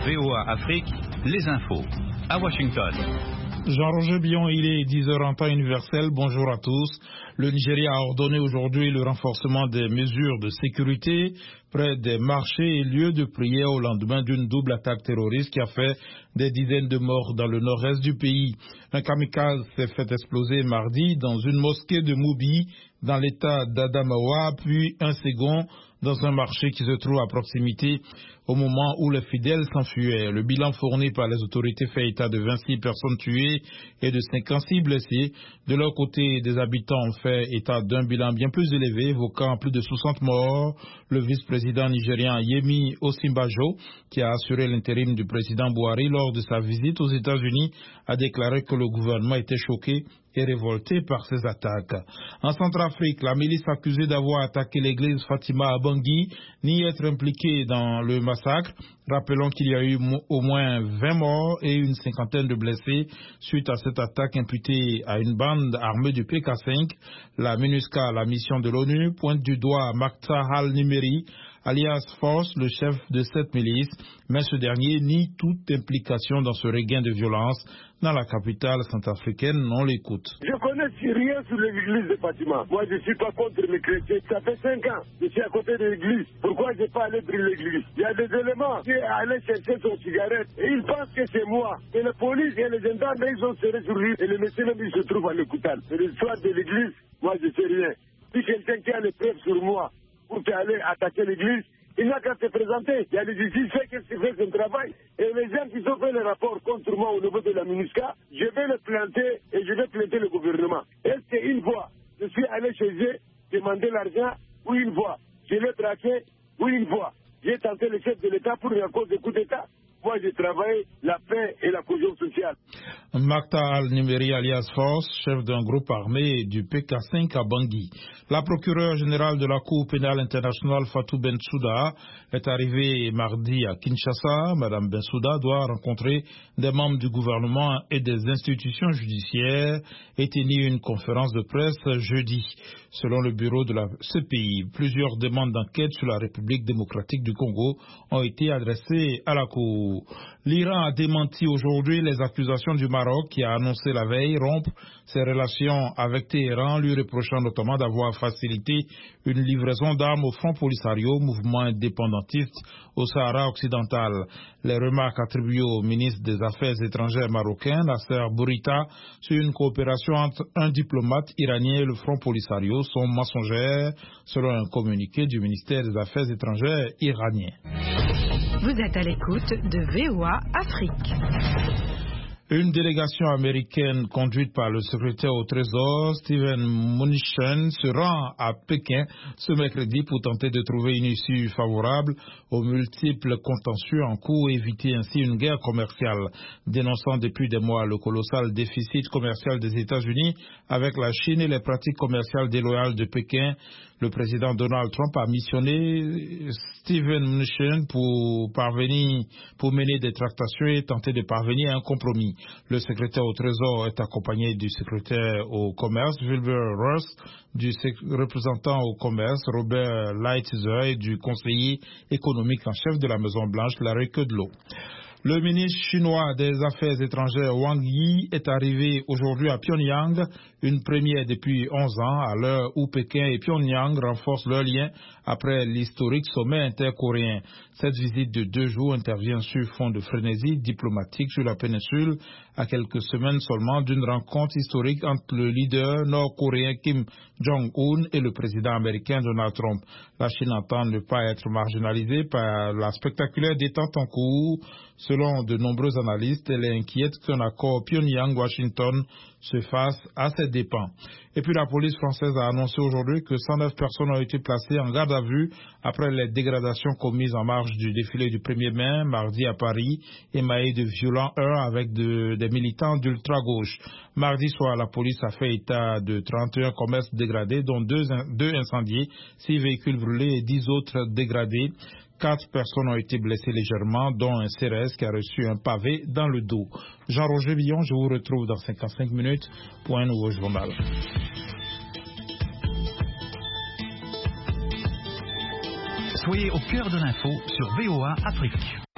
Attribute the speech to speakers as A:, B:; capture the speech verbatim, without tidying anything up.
A: V O A Afrique, les infos. À Washington.
B: Jean-Roger Billon, il est dix heures en temps universel. Bonjour à tous. Le Nigeria a ordonné aujourd'hui le renforcement des mesures de sécurité près des marchés et lieux de prière au lendemain d'une double attaque terroriste qui a fait des dizaines de morts dans le nord-est du pays. Un kamikaze s'est fait exploser mardi dans une mosquée de Mubi dans l'état d'Adamawa, puis un second dans un marché qui se trouve à proximité au moment où les fidèles s'enfuyaient. Le bilan fourni par les autorités fait état de vingt-six personnes tuées et de cinquante-six blessés. De leur côté, des habitants ont fait état d'un bilan bien plus élevé, évoquant plus de soixante morts. Le vice-président nigérien Yemi Osinbajo, qui a assuré l'intérim du président Buhari lors de sa visite aux États-Unis, a déclaré que le gouvernement était choqué et révolté par ces attaques. En Centrafrique, la milice accusée d'avoir attaqué l'église Fatima à Bangui nie être impliquée dans le massacre. Rappelons qu'il y a eu au moins vingt morts et une cinquantaine de blessés suite à cette attaque imputée à une bande armée du P K cinq. La MINUSCA, la mission de l'ONU, pointe du doigt Makta Al-Nimeri, alias Force, le chef de cette milice, mais ce dernier nie toute implication dans ce regain de violence dans la capitale centrafricaine. On l'écoute.
C: Je connais rien sur l'église de Fatima. Moi, je ne suis pas contre les chrétiens. Ça fait cinq ans que je suis à côté de l'église. Pourquoi je n'ai pas allé brûler l'église? Il y a des éléments qui sont allés chercher son cigarette et ils pensent que c'est moi. Et la police et les gendarmes, ils ont serré sur lui. Et le monsieur même, il se trouve à l'hôpital. C'est l'histoire de l'église. Moi, je ne sais rien. Si quelqu'un qui a les preuves sur moi pour aller attaquer l'église, il n'a qu'à se présenter. Il y a des justices qui fait son travail. Et les gens qui ont fait le rapport contre moi au niveau de la MINUSCA, je vais le planter et je vais planter le gouvernement. Est-ce qu'une fois, je suis allé chez eux demander l'argent, ou une fois, je l'ai traqué, ou une fois, j'ai tenté le chef de l'État pour une cause de coup d'État. Moi, j'ai travaillé la paix et la cohésion sociale.
B: Makta Al-Nimeri alias Force, chef d'un groupe armé du P K cinq à Bangui. La procureure générale de la Cour pénale internationale Fatou Bensouda est arrivée mardi à Kinshasa. Madame Bensouda doit rencontrer des membres du gouvernement et des institutions judiciaires et tenir une conférence de presse jeudi. Selon le bureau de la C P I, plusieurs demandes d'enquête sur la République démocratique du Congo ont été adressées à la Cour. L'Iran a démenti aujourd'hui les accusations du Maroc qui a annoncé la veille rompre ses relations avec Téhéran, lui reprochant notamment d'avoir facilité une livraison d'armes au Front Polisario, mouvement indépendantiste au Sahara occidental. Les remarques attribuées au ministre des Affaires étrangères marocain, Nasser Bourita, sur une coopération entre un diplomate iranien et le Front Polisario sont mensongères, selon un communiqué du ministère des Affaires étrangères iranien.
D: Vous êtes à l'écoute de V O A Afrique.
B: Une délégation américaine conduite par le secrétaire au Trésor, Steven Mnuchin, se rend à Pékin ce mercredi pour tenter de trouver une issue favorable aux multiples contentieux en cours et éviter ainsi une guerre commerciale. Dénonçant depuis des mois le colossal déficit commercial des États-Unis avec la Chine et les pratiques commerciales déloyales de Pékin, le président Donald Trump a missionné Steven Mnuchin pour parvenir, pour mener des tractations et tenter de parvenir à un compromis. Le secrétaire au Trésor est accompagné du secrétaire au commerce, Wilbur Ross, du représentant au commerce, Robert Lighthizer, et du conseiller économique en chef de la Maison-Blanche, Larry Kudlow. Le ministre chinois des Affaires étrangères Wang Yi est arrivé aujourd'hui à Pyongyang, une première depuis onze ans, à l'heure où Pékin et Pyongyang renforcent leurs liens après l'historique sommet intercoréen. Cette visite de deux jours intervient sur fond de frénésie diplomatique sur la péninsule, à quelques semaines seulement d'une rencontre historique entre le leader nord-coréen Kim Jong-un et le président américain Donald Trump. La Chine entend ne pas être marginalisée par la spectaculaire détente en cours. Selon de nombreux analystes, elle est inquiète qu'un accord Pyongyang-Washington se fasse à ses dépens. Et puis la police française a annoncé aujourd'hui que cent neuf personnes ont été placées en garde à vue après les dégradations commises en marge du défilé du premier mai, mardi à Paris, émaillé de violents heurts avec de, des militants d'ultra-gauche. Mardi soir, la police a fait état de trente et un commerces dégradés, dont deux, deux incendiés, six véhicules brûlés et dix autres dégradés. Quatre personnes ont été blessées légèrement, dont un C R S qui a reçu un pavé dans le dos. Jean-Roger Billon, je vous retrouve dans cinquante-cinq minutes pour un nouveau journal.
A: Soyez au cœur de l'info sur V O A Afrique.